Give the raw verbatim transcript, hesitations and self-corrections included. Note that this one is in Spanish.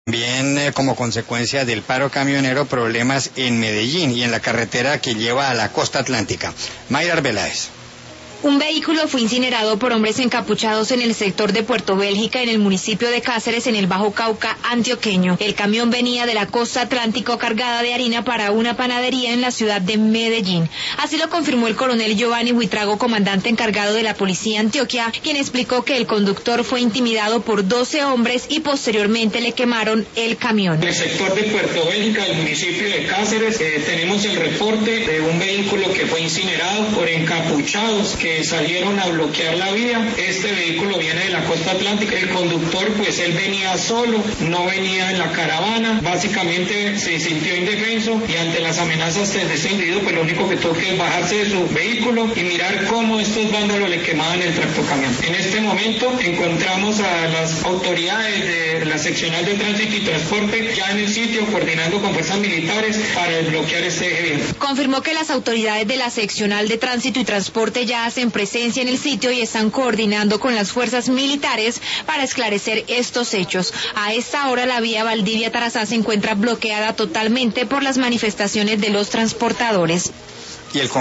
También eh, como consecuencia del paro camionero, problemas en Medellín y en la carretera que lleva a la costa atlántica. Mayra Arbeláez. Un vehículo fue incinerado por hombres encapuchados en el sector de Puerto Bélgica, en el municipio de Cáceres, en el Bajo Cauca antioqueño. El camión venía de la costa atlántico cargada de harina para una panadería en la ciudad de Medellín. Así lo confirmó el coronel Giovanni Huitrago, comandante encargado de la policía Antioquia, quien explicó que el conductor fue intimidado por doce hombres y posteriormente le quemaron el camión. En el sector de Puerto Bélgica, del municipio de Cáceres, eh, tenemos el reporte de un vehículo que fue incinerado por encapuchados que salieron a bloquear la vía. Este vehículo viene de la costa atlántica. El conductor, pues él venía solo, no venía en la caravana. Básicamente se sintió indefenso y ante las amenazas de este individuo, pues lo único que tuvo que es bajarse de su vehículo y mirar cómo estos vándalos le quemaban el tractocamión. En este momento encontramos a las autoridades de la seccional de tránsito y transporte ya en el sitio, coordinando con fuerzas militares para desbloquear este eje vial. Confirmó que las autoridades de la seccional de tránsito y transporte ya hacen presencia en el sitio y están coordinando con las fuerzas militares para esclarecer estos hechos. A esta hora la vía Valdivia-Tarazá se encuentra bloqueada totalmente por las manifestaciones de los transportadores. Y el